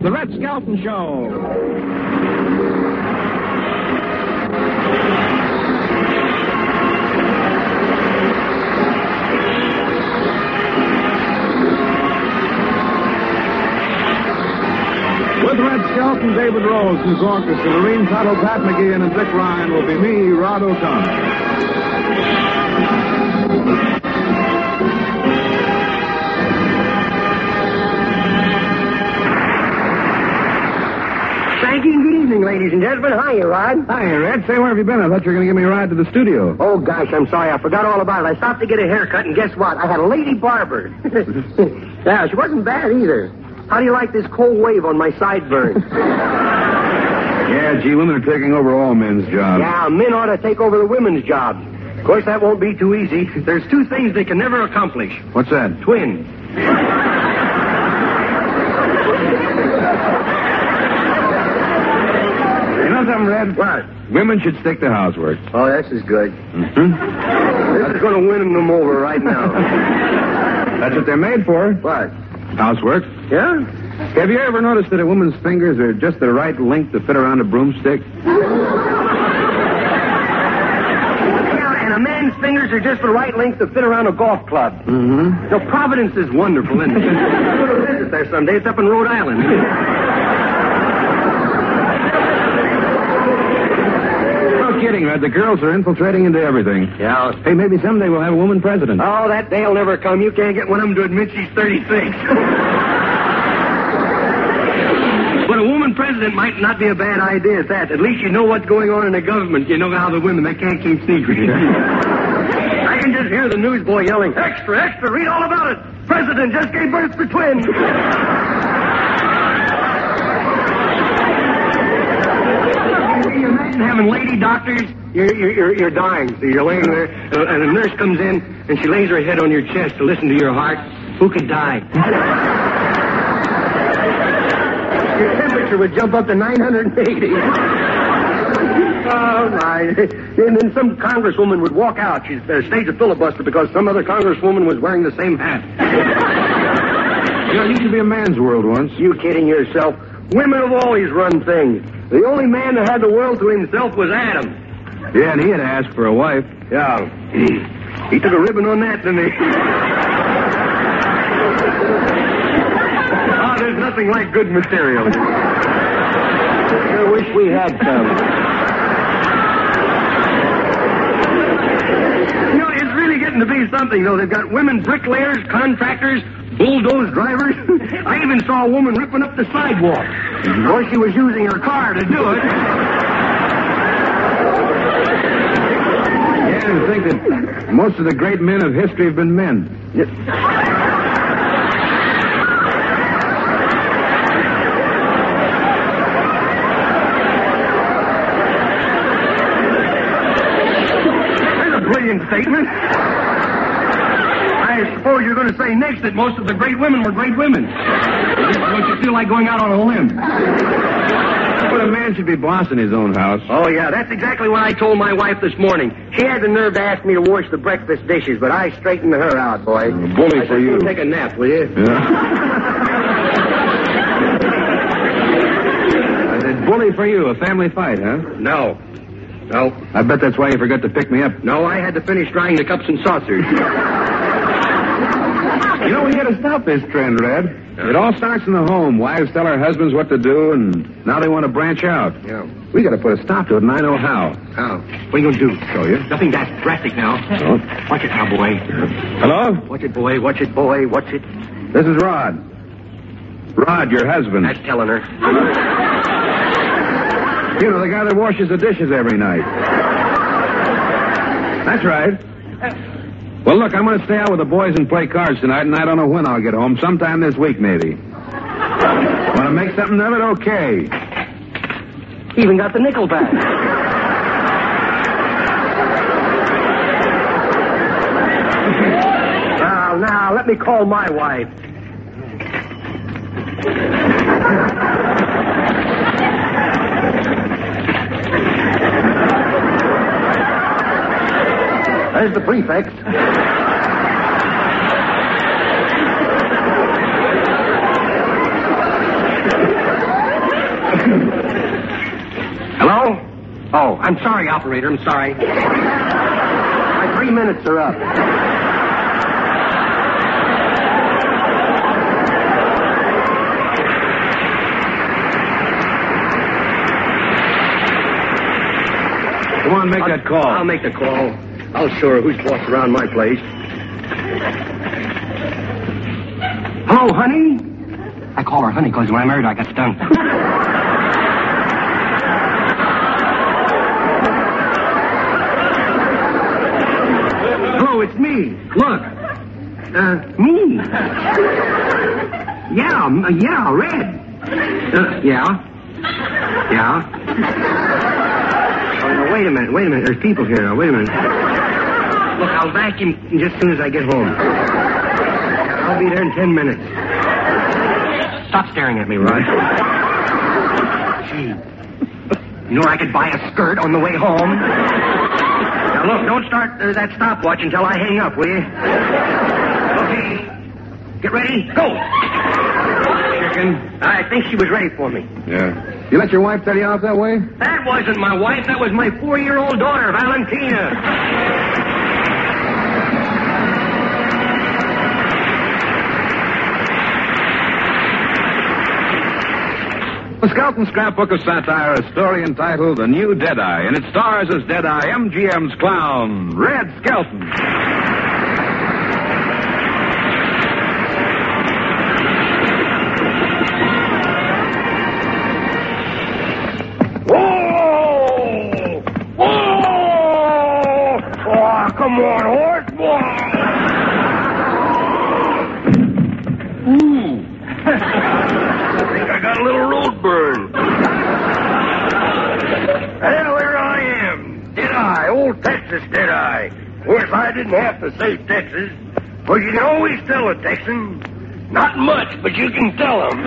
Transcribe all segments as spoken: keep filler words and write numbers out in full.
The Red Skelton Show. With Red Skelton, David Rose, and his orchestra, Lorene Tuttle, Pat McGeehan, and Dick Ryan will be me, Rod O'Connor. Thank you, and good evening, ladies and gentlemen. Hiya, Rod. Hi, Red. Say, where have you been? I thought you were going to give me a ride to the studio. Oh, gosh, I'm sorry. I forgot all about it. I stopped to get a haircut, and guess what? I had a lady barber. Yeah, she wasn't bad either. How do you like this cold wave on my sideburns? Yeah, gee, women are taking over all men's jobs. Yeah, men ought to take over the women's jobs. Of course, that won't be too easy. There's two things they can never accomplish. What's that? Twins. You know something, Red? What? Women should stick to housework. Oh, this is good. Mm-hmm. This is going to win them over right now. That's what they're made for. What? Housework. Yeah? Have you ever noticed that a woman's fingers are just the right length to fit around a broomstick? Yeah, and a man's fingers are just the right length to fit around a golf club. Mm-hmm. So Providence is wonderful, isn't it? Go to visit there someday. It's up in Rhode Island. No kidding, Red. The girls are infiltrating into everything. Yeah. Hey, maybe someday we'll have a woman president. Oh, that day'll never come. You can't get one of them to admit she's thirty-six. But a woman president might not be a bad idea at that. At least you know what's going on in the government. You know how the women, they can't keep secrets. I can just hear the newsboy yelling, extra, extra, read all about it. President just gave birth to twins. Can you imagine having lady doctors? You're, you're, you're dying. So you're laying there, and a nurse comes in, and she lays her head on your chest to listen to your heart. Who could die? Your temperature would jump up to nine hundred eighty. Oh, my. And then some congresswoman would walk out. She'd uh, stage a filibuster because some other congresswoman was wearing the same hat. You know, it used to be a man's world once. You kidding yourself? Women have always run things. The only man that had the world to himself was Adam. Yeah, and he had to ask for a wife. Yeah. He took a ribbon on that, didn't he? Oh, there's nothing like good material. I wish we had some. You know, it's really getting to be something, though. They've got women bricklayers, contractors, bulldoze drivers. I even saw a woman ripping up the sidewalk. Of course, she was using her car to do it. Yeah, to think that most of the great men of history have been men. There's a brilliant statement. I suppose you're going to say next that most of the great women were great women. Don't you feel like going out on a limb? But a man should be boss in his own house. Oh, yeah, that's exactly what I told my wife this morning. She had the nerve to ask me to wash the breakfast dishes, but I straightened her out, boy. Oh, bully I for said, you. Take a nap, will you? Yeah. I said, bully for you, a family fight, huh? No. No. I bet that's why you forgot to pick me up. No, I had to finish drying the cups and saucers. You know, we got to stop this trend, Red. It all starts in the home. Wives tell their husbands what to do, and now they want to branch out. Yeah. We got to put a stop to it, and I know how. How? What are you going to do? Show you. Nothing that drastic now. Oh. Watch it now, boy. Hello? Watch it, boy. Watch it, boy. Watch it. This is Rod. Rod, your husband. That's telling her. You know, the guy that washes the dishes every night. That's right. Well, look, I'm going to stay out with the boys and play cards tonight, and I don't know when I'll get home. Sometime this week, maybe. Want to make something of it? Okay. Even got the nickel back. Now, now, let me call my wife. There's the prefect. Oh, I'm sorry, operator. I'm sorry. My three minutes are up. Come on, make I'll, that call. I'll make the call. I'll show her who's boss around my place. Hello, honey? I call her honey because when I married her, I got stung. Hello, it's me. Look. Uh, me. Yeah, m- yeah, Red. Uh, yeah. Yeah. Oh, no, wait a minute, wait a minute. There's people here now. Wait a minute. Look, I'll vacuum just as soon as I get home. I'll be there in ten minutes. Stop staring at me, Rod. Gee. You know I could buy a skirt on the way home? Now, look, don't start uh, that stopwatch until I hang up, will you? Okay. Get ready. Go. Chicken. I think she was ready for me. Yeah. You let your wife tell you off that way? That wasn't my wife. That was my four-year-old daughter, Valentina. The Skelton Scrapbook of Satire, a story entitled The New Deadeye, and it stars as Deadeye M G M's clown, Red Skelton. Whoa! Whoa! Oh, come on, horse. Whoa! Ooh. I think I got a little road burn. Well, here I am. Deadeye, old Texas Deadeye. Of course, I didn't have to say Texas, but you can always tell a Texan. Not much, but you can tell them.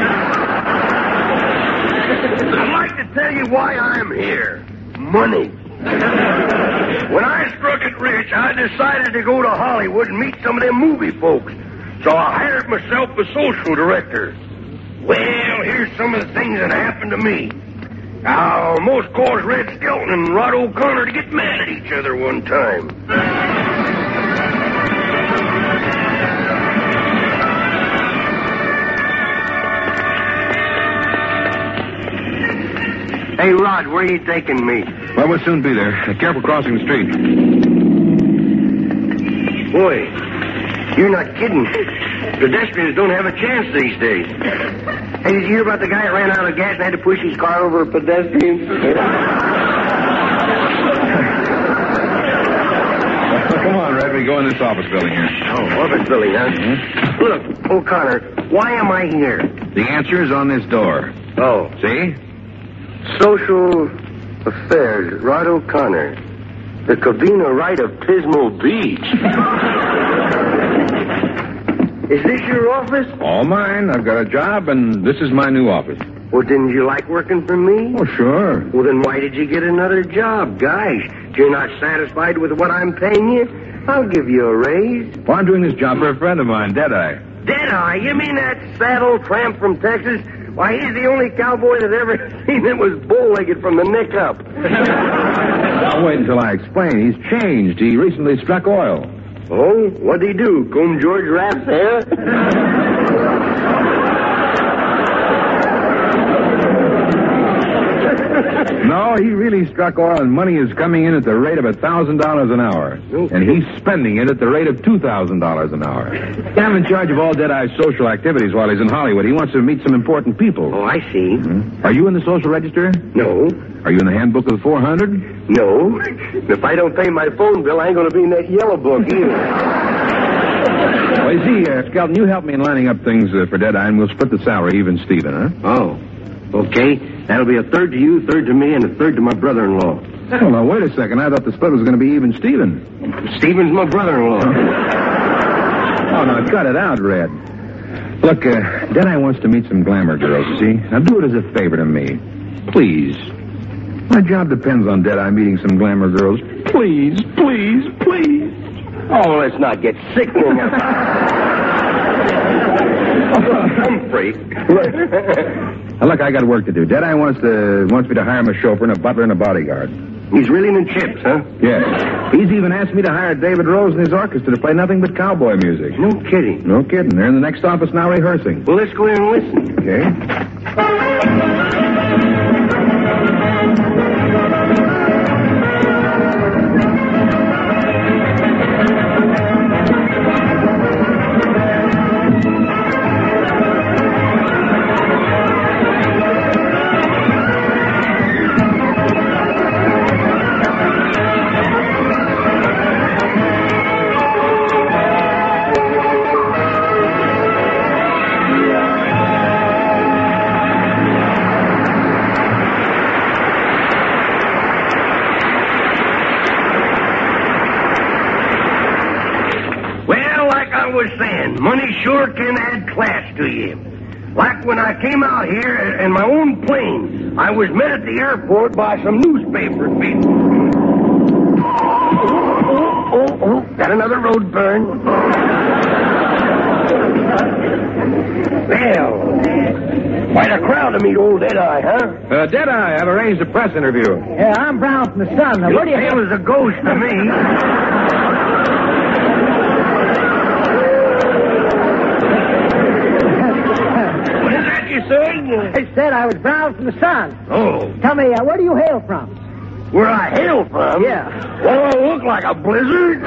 I'd like to tell you why I'm here. Money. When I struck it rich, I decided to go to Hollywood and meet some of them movie folks. So I hired myself a social director. Well, here's some of the things that happened to me. I almost caused Red Skelton and Rod O'Connor to get mad at each other one time. Hey, Rod, where are you taking me? Well, we'll soon be there. Uh, careful crossing the street. Boy, you're not kidding. Pedestrians don't have a chance these days. Hey, did you hear about the guy that ran out of gas and had to push his car over a pedestrian? Come on, Red. We go in this office building here. Oh, office building, huh? Mm-hmm. Look, O'Connor, why am I here? The answer is on this door. Oh. See? Social Affairs, Rod O'Connor. The Cabina Right of Pismo Beach. Is this your office? All mine. I've got a job, and this is my new office. Well, didn't you like working for me? Oh, sure. Well, then why did you get another job? Gosh, if you're not satisfied with what I'm paying you, I'll give you a raise. Well, I'm doing this job for a friend of mine, Deadeye. Deadeye? You mean that saddle tramp from Texas? Why, he's the only cowboy that ever seen that was bow-legged from the neck up. I'll wait until I explain. He's changed. He recently struck oil. Oh? What'd he do? Comb George Rapp's hair? No, he really struck oil, and money is coming in at the rate of a thousand dollars an hour. Okay. And he's spending it at the rate of two thousand dollars an hour. I'm in charge of all Deadeye's social activities while he's in Hollywood. He wants to meet some important people. Oh, I see. Hmm? Are you in the social register? No. Are you in the handbook of the four hundred? No. If I don't pay my phone bill, I ain't going to be in that yellow book either. Well, you see, uh, Skelton, you help me in lining up things uh, for Deadeye, and we'll split the salary even Steven, huh? Oh. Okay. That'll be a third to you, third to me, and a third to my brother-in-law. Oh, now, wait a second. I thought the split was going to be even Steven. Steven's my brother-in-law. Oh, now, cut it out, Red. Look, uh, Deadeye wants to meet some glamour girls, you see? Now, do it as a favor to me. Please. My job depends on Deadeye meeting some glamour girls. Please, please, please. Oh, let's not get sickening. Humphrey. Now, look, I got work to do. Deadeye wants to wants me to hire him a chauffeur and a butler and a bodyguard. He's reeling in chips, huh? Yes. He's even asked me to hire David Rose and his orchestra to play nothing but cowboy music. No kidding. No kidding. They're in the next office now rehearsing. Well, let's go in and listen. Okay. Money sure can add class to you. Like when I came out here in my own plane, I was met at the airport by some newspaper people. Oh, oh, oh, got another road burn. Well, quite a crowd to meet old Deadeye, huh? Uh, Deadeye, I've arranged a press interview. Yeah, I'm Brown from the Sun. Now, You where do you... feel as a ghost to me. I said I was Brown from the Sun. Oh. Tell me, uh, where do you hail from? Where I hail from? Yeah. Well, I look like a blizzard.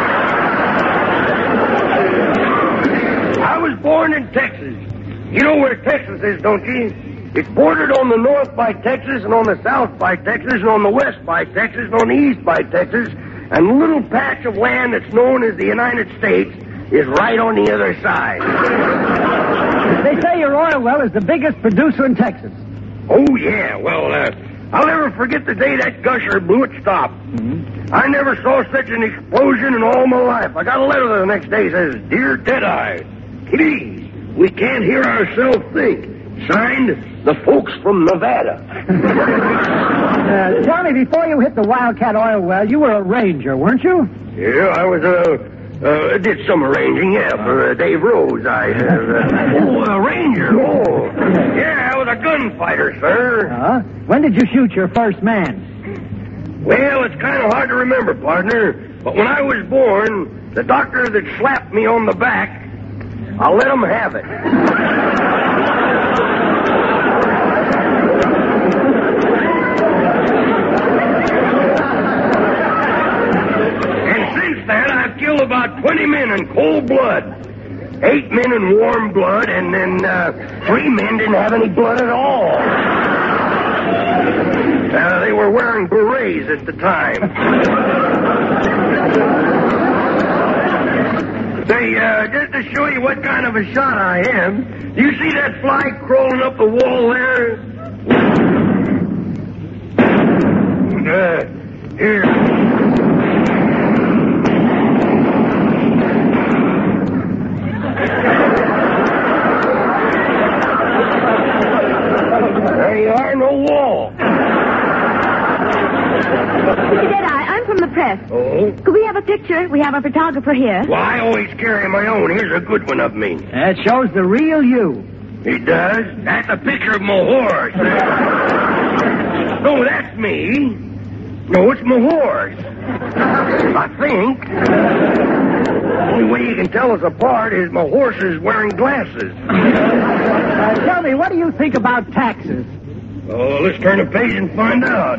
I was born in Texas. You know where Texas is, don't you? It's bordered on the north by Texas, and on the south by Texas, and on the west by Texas, and on the east by Texas. And the little patch of land that's known as the United States is right on the other side. They say your oil well is the biggest producer in Texas. Oh, yeah. Well, uh, I'll never forget the day that gusher blew it stop. Mm-hmm. I never saw such an explosion in all my life. I got a letter the next day that says, Dear Deadeye, please, we can't hear ourselves think. Signed, the folks from Nevada. uh, tell me, before you hit the Wildcat oil well, you were a ranger, weren't you? Yeah, I was, uh... Uh, did some arranging, yeah, for uh, Dave Rose. I, uh, uh, oh, a ranger. Oh, yeah, I was a gunfighter, sir. Uh, when did you shoot your first man? Well, it's kind of hard to remember, partner. But when I was born, the doctor that slapped me on the back, I'll let him have it. Killed about twenty men in cold blood. Eight men in warm blood, and then uh, three men didn't have any blood at all. Uh, they were wearing berets at the time. Say, uh, just to show you what kind of a shot I am, do you see that fly crawling up the wall there? Uh, here. There you are, no wall. Mister Deadeye, I'm from the press. Oh? Could we have a picture? We have a photographer here. Well, I always carry my own. Here's a good one of me. That shows the real you. It does? That's a picture of my horse. No, that's me. No, it's my horse. I think. The only way you can tell us apart is my horse is wearing glasses. Uh, tell me, what do you think about taxes? Oh, let's turn a page and find out.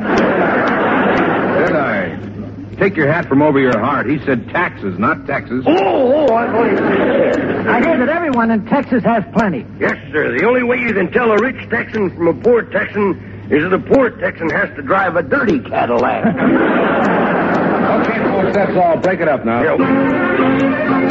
Deadeye, take your hat from over your heart. He said taxes, not Texas. Oh, oh, I thought you said. I hear that everyone in Texas has plenty. Yes, sir. The only way you can tell a rich Texan from a poor Texan is that a poor Texan has to drive a dirty Cadillac. Okay, folks, that's all. Break it up now. Yeah.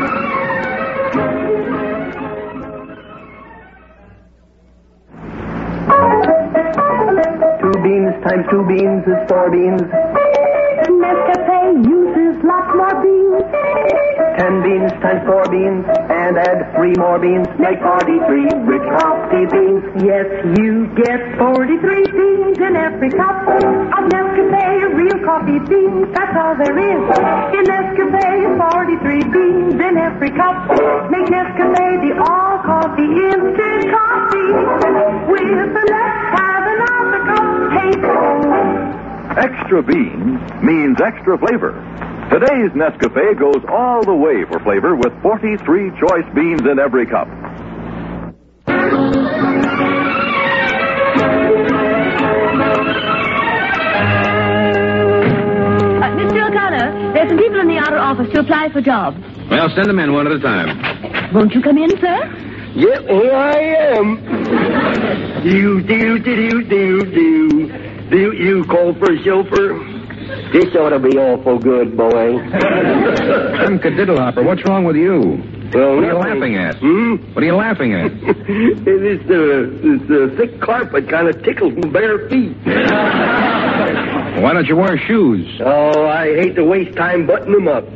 Two beans times two beans is four beans. Nescafe uses lots more beans. Ten beans times four beans and add three more beans make forty-three rich coffee beans. Yes, you get forty-three beans in every cup of Nescafe real coffee beans. That's all there is. In Nescafe, forty-three beans in every cup. Make Nescafe the all coffee instant coffee with the let's have another cup taste. Extra beans means extra flavor. Today's Nescafe goes all the way for flavor with forty-three choice beans in every cup. Uh, Mister O'Connor, there's some people in the outer office to apply for jobs. Well, send them in one at a time. Won't you come in, sir? Yep, here I am. Do, do, do, do, do. Do you call for a chauffeur? This ought to be awful good, boy. Clem Cadiddlehopper, what's wrong with you? Well, what are you nothing. laughing at? Hmm? What are you laughing at? this, uh, this uh, thick carpet kind of tickles my bare feet. Why don't you wear shoes? Oh, I hate to waste time buttoning them up.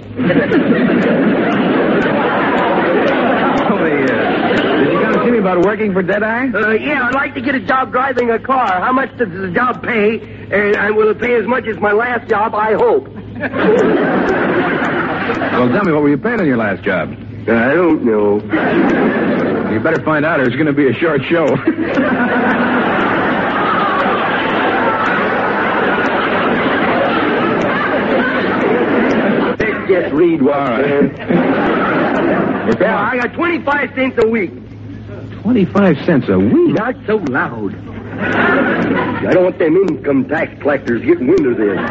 See me about working for Deadeye? Uh, yeah, I'd like to get a job driving a car. How much does the job pay? And I will it pay as much as my last job, I hope. Well, tell me, what were you paying on your last job? I don't know. You better find out, or it's going to be a short show. Let's just read what's All right. there. Yeah, I got twenty-five cents a week. twenty-five cents a week? Not so loud. I don't want them income tax collectors getting wind of this.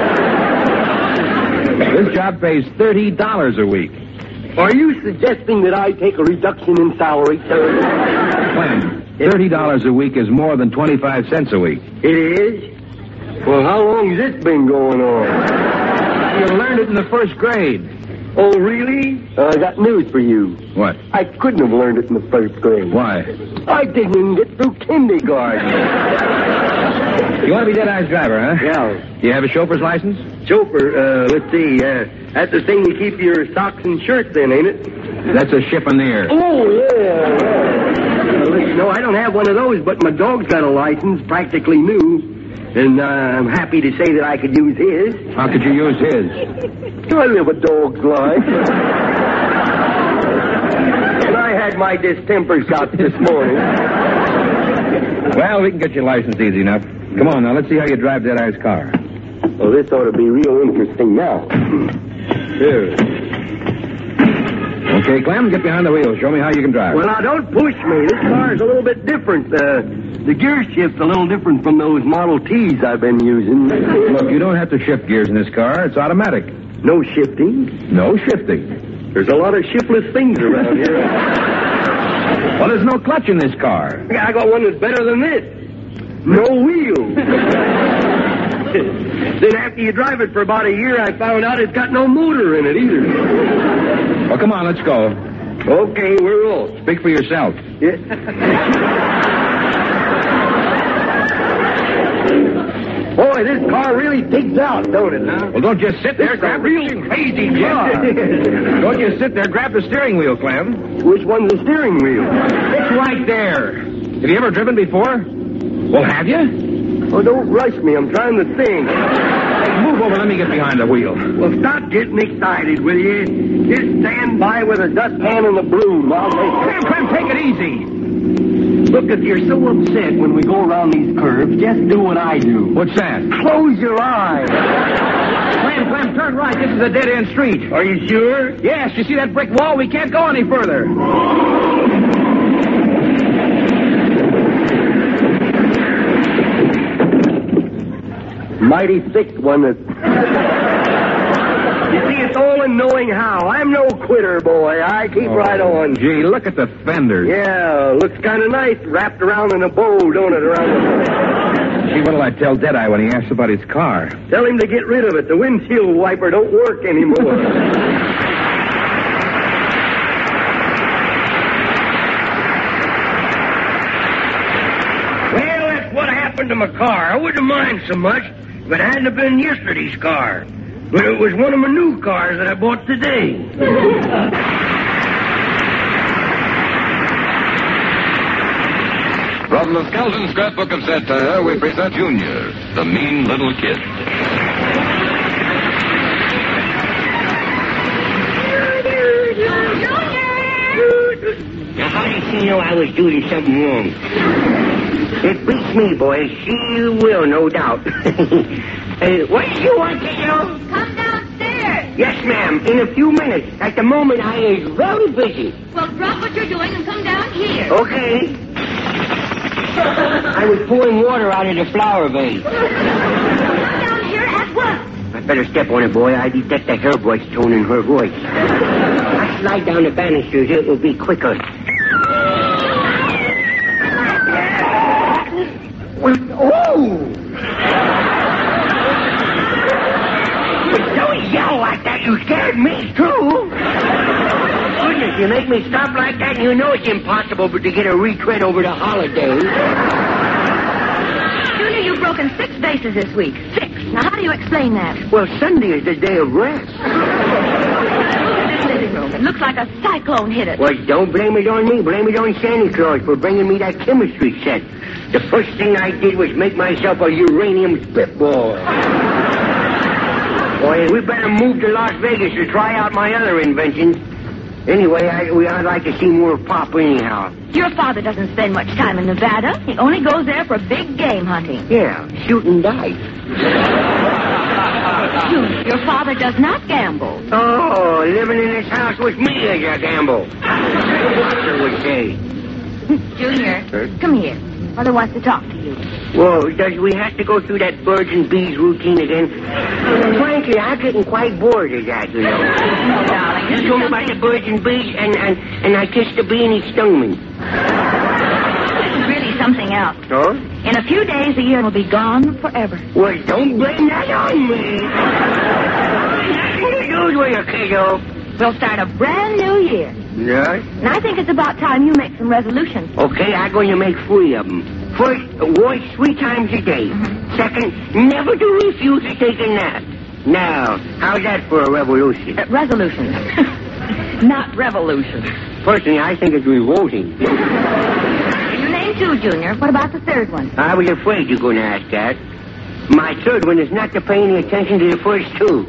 This job pays thirty dollars a week. Are you suggesting that I take a reduction in salary, sir? Clem, thirty dollars a week is more than twenty-five cents a week. It is? Well, how long has this been going on? You learned it in the first grade. Oh, really? Uh, I got news for you. What? I couldn't have learned it in the first grade. Why? I didn't even get through kindergarten. You want to be Deadeye's driver, huh? Yeah. Do you have a chauffeur's license? Chauffeur, uh, let's see. Uh, that's the thing you keep your socks and shirts in, ain't it? That's a chiffonier. Oh, yeah. Uh, no, I don't have one of those, but my dog's got a license, practically new. And uh, I'm happy to say that I could use his. How could you use his? I live a dog's life. And I had my distemper shot this morning. Well, we can get your license easy enough. Come on, now, let's see how you drive Deadeye's car. Well, this ought to be real interesting now. Here. Okay, Clem, get behind the wheel. Show me how you can drive. Well, now, don't push me. This car's a little bit different. Uh, the gear shift's a little different from those Model Ts I've been using. Look, you don't have to shift gears in this car. It's automatic. No shifting? No shifting. There's a lot of shiftless things around here. Well, there's no clutch in this car. I got one that's better than this. No wheels. Then after you drive it for about a year, I found out it's got no motor in it either. Well, come on, let's go. Okay, we're off. Speak for yourself. Yeah. Boy, this car really digs out, don't it, huh? Well, don't just sit there. It's Grab a the real steering- crazy car. Don't just sit there. Grab the steering wheel, Clem. Which one's the steering wheel? It's right there. Have you ever driven before? Well, have you? Oh, don't rush me. I'm trying to think. Hey, move over. Let me get behind the wheel. Well, stop getting excited, will you? Just stand by with a dustpan and a broom. I'll Clem, take Clem, take it easy. Look, if you're so upset when we go around these curves, just do what I do. What's that? Close your eyes. Clem, Clem, turn right. This is a dead-end street. Are you sure? Yes, you see that brick wall? We can't go any further. Mighty thick one that... You see, it's all in knowing how. I'm no quitter, boy. I keep Oh, right on. Gee, look at the fenders. Yeah, looks kind of nice wrapped around in a bow, don't it, around the... Gee, what'll I tell Deadeye when he asks about his car? Tell him to get rid of it. The windshield wiper don't work anymore. Well, that's what happened to my car. I wouldn't mind so much if it hadn't have been yesterday's car. But it was one of my new cars that I bought today. From the Skeleton Scrapbook of Satire, we present Junior, the mean little kid. Now, how did she know I was doing something wrong? It beats me, boys. She will, no doubt. Hey, what do you want, kiddo? Come downstairs. Yes, ma'am. In a few minutes. At the moment, I is very busy. Well, drop what you're doing and come down here. Okay. I was pouring water out of the flower vase. Come down here at once. I better step on it, boy. I detect the hair brush tone in her voice. I slide down the banisters. It will be quicker. Oh! But don't yell like that. You scared me, too. Goodness, you make me stop like that, and you know it's impossible but to get a retread over the holidays. Junior, you've broken six bases this week. Six. Now, how do you explain that? Well, Sunday is the day of rest. This living room. It looks like a cyclone hit it. Well, don't blame it on me. Blame it on Santa Claus for bringing me that chemistry set. The first thing I did was make myself a uranium spitball. Boy, we better move to Las Vegas to try out my other inventions. Anyway, I, we, I'd like to see more of Pop anyhow. Your father doesn't spend much time in Nevada. He only goes there for big game hunting. Yeah, shooting dice. Junior, your father does not gamble. Oh, living in this house with me is a gamble. I would say. Junior, Huh? come here. Mother wants to talk to you. Whoa, does we have to go through that birds and bees routine again? Frankly, I'm getting quite bored of that, you know. Oh, darling. You told me about the birds and bees, and, and, and I kissed the bee and he stung me. This is really something else. Oh? In a few days, the year will be gone forever. Well, don't blame that on me. Nothing to do with you, kiddo. We'll start a brand new year. Yes? And I think it's about time you make some resolutions. Okay, I'm going to make three of them. First, wash three times a day. Mm-hmm. Second, never to refuse to take a nap. Now, how's that for a revolution? Uh, resolutions. Not revolutions. Personally, I think it's revolting. You named two, Junior. What about the third one? I was afraid you were going to ask that. My third one is not to pay any attention to the first two.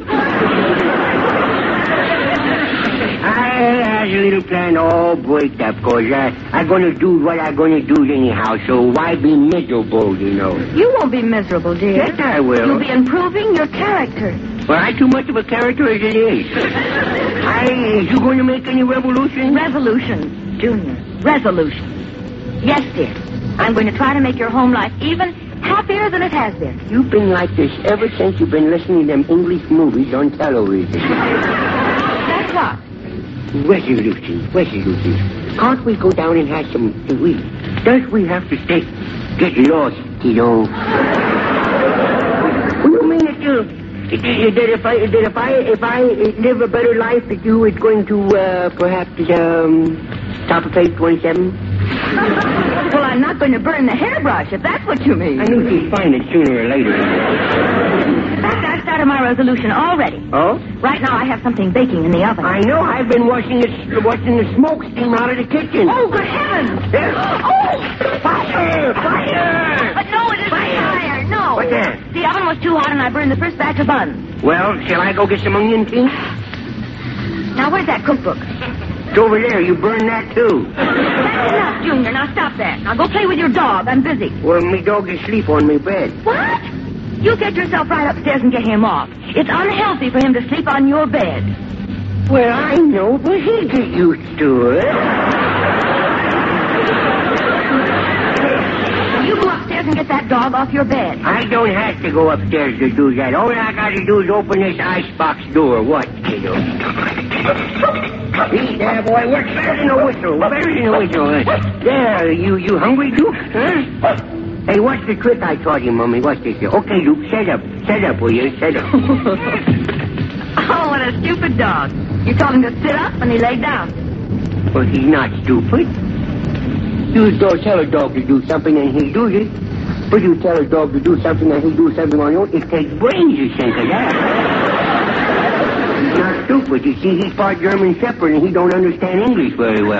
I had a little plan all break up, because uh, I'm going to do what I'm going to do anyhow, so why be miserable, you know? You won't be miserable, dear. Yes, I will. You'll be improving your character. Well, I'm too much of a character as it is. I, is you going to make any revolution? Resolutions, Junior. Resolutions. Yes, dear. I'm going to try to make your home life even happier than it has been. You've been like this ever since you've been listening to them English movies on television. That's what? Resolution, resolution. Can't we go down and have some to eat? Don't we have to stay, get lost, you know? What do you mean that you, that if I, that if I, if I live a better life, that you is going to, uh, perhaps, um, top of page twenty-seven? Well, I'm not going to burn the hairbrush, if that's what you mean. I knew she'd find it sooner or later. In fact, I've started my resolution already. Oh? Right now, I have something baking in the oven. I know. I've been watching the, watching the smoke steam out of the kitchen. Oh, good heavens! Yeah. Oh! Fire! Fire! But no, it isn't fire. No. What's that? The oven was too hot, and I burned the first batch of buns. Well, shall I go get some onion tea? Now, where's that cookbook? It's over there. You burned that, too. That's enough, Junior. Now, stop that. Now, go play with your dog. I'm busy. Well, me dog is asleep on me bed. What? You get yourself right upstairs and get him off. It's unhealthy for him to sleep on your bed. Well, I know, but he get used to it. You go upstairs and get that dog off your bed. I don't have to go upstairs to do that. All I got to do is open this icebox door. What, kiddo? See, there, boy, works better than a whistle. Better than a whistle. There, you, you hungry, Duke? Huh? Hey, what's the trick I taught you, Mummy? What's this? Okay, Luke, set up. Set up, will you? Set up. Oh, what a stupid dog. You told him to sit up, and he laid down. Well, he's not stupid. You don't tell a dog to do something, and he does it. But you tell a dog to do something, and he do something on your own. It takes brains to think of that. He's not stupid. You see, he's part German Shepherd, and he don't understand English very well.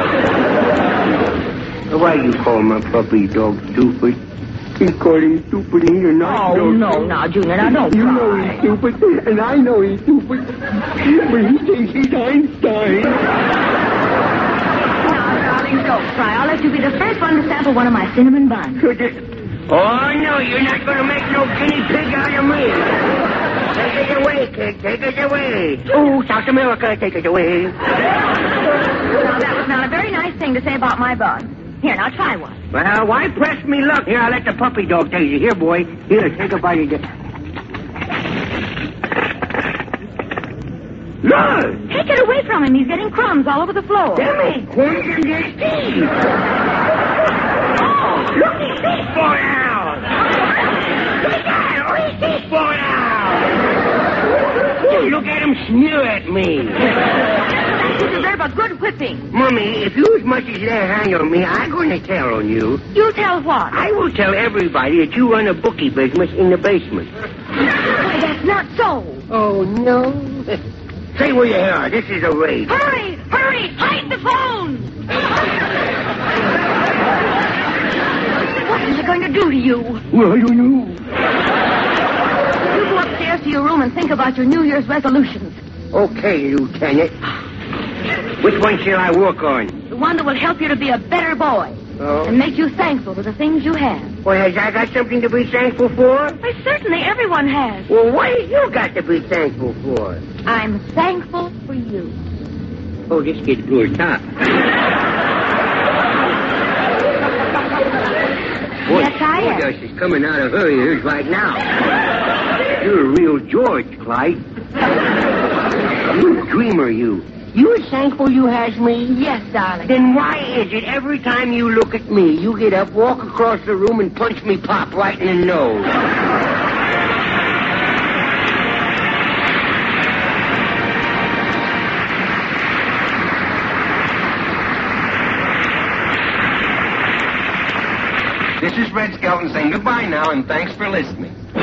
Why do you call my puppy dog stupid? He called him stupid, and he's not Oh, stupid. no, now, Junior, now, don't You cry. know he's stupid, and I know he's stupid. But he thinks he's Einstein. Now, darling, don't cry. I'll let you be the first one to sample one of my cinnamon buns. So just, Oh, no, you're not going to make no guinea pig out of me. Take it away, kid. Take it away. Oh, South America, take it away. Now, that was not a very nice thing to say about my boss. Here, now try one. Well, why press me luck? Here, I'll let the puppy dog taste you. Here, boy. Here, take a bite of this. No! Take it away from him. He's getting crumbs all over the floor. Damn it! Crumbs in his teeth. Oh, look, his teeth falling out. Look at that. Oh, his teeth falling out. Just look at him sneer at me. You deserve a good whipping. Mummy, if you as much as lay a hand on me, I'm going to tell on you. You tell what? I will tell everybody that you run a bookie business in the basement. Why, that's not so. Oh, no? Say where you are. This is a raid. Hurry! Hurry! Hide the phone! What is it going to do to you? Well, I don't know. You go upstairs to your room and think about your New Year's resolutions. Okay, Lieutenant. Which one shall I work on? The one that will help you to be a better boy. Oh? And make you thankful for the things you have. Well, has I got something to be thankful for? Why, certainly everyone has. Well, what have you got to be thankful for? I'm thankful for you. Oh, this gets good, huh? Boy, Yes, I am. Stardust is coming out of her ears right now. You're a real George, Clyde. You dreamer, you. You as thankful you has me? Yes, darling. Then why is it every time you look at me, you get up, walk across the room, and punch me pop right in the nose? This is Red Skelton saying goodbye now, and thanks for listening.